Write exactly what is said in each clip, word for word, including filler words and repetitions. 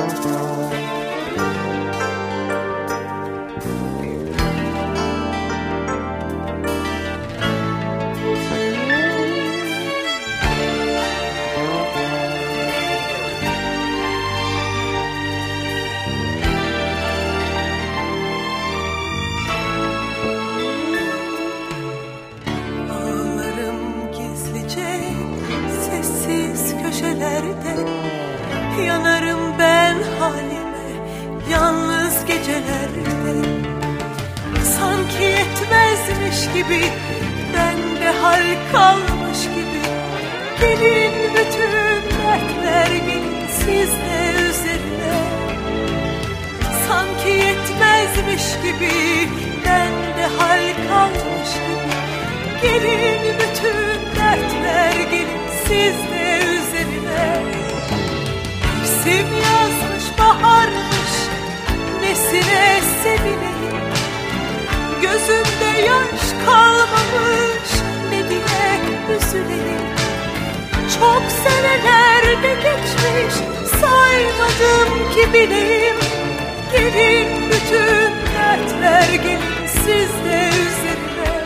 Yanarım ben halime yalnız gecelerde. Sanki yetmezmiş gibi, bende hal kalmış gibi. Gelin bütün dertler gelin sizde üzerine. Sanki yetmezmiş gibi, bende hal kalmış gibi. Gelin bütün dertler gelin sizde üzerine. Mevsim yazmış baharmış, nesine sevineyim. Gözümde yaş kalmamış, ne diye üzüleyim. Çok seneler de geçmiş, saymadım ki bileyim. Gelin bütün dertler gelin sizde üzerine.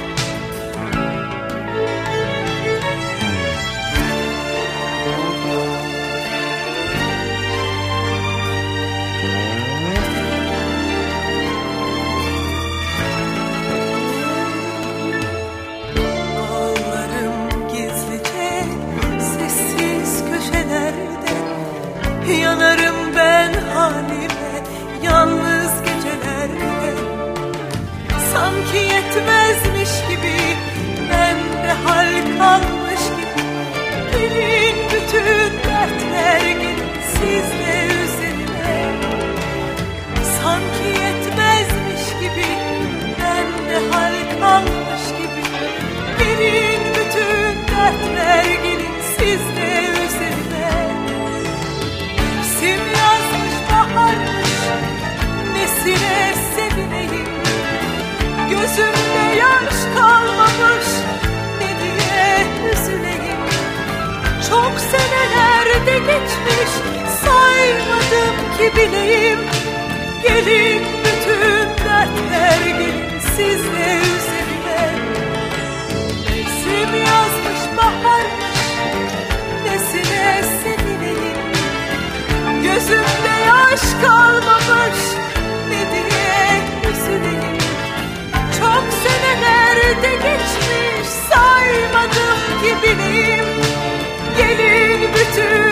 Yanarım ben halime yalnız gecelerde. Sanki yetmezmiş gibi, bende hal kalmış gibi. Gelin bütün dertler gelin sizde üzerine. Sanki yetmezmiş gibi, bende hal kalmış gibi. Gelin bütün dertler gelin sizde üzerine. Mevsim yazmış baharmış, nesine sevineyim. Gözümde yaş kalmamış, ne diye üzüleyim. Çok seneler de geçmiş, saymadım ki bileyim. Gelin bütün dertler gelin sizde üzerine. Mevsim yazmış baharmış, nesine sevineyim. Gözümde yaş kalmamış, ne diye üzüleyim. Çok seneler de geçmiş, saymadım ki bileyim. Gelin bütün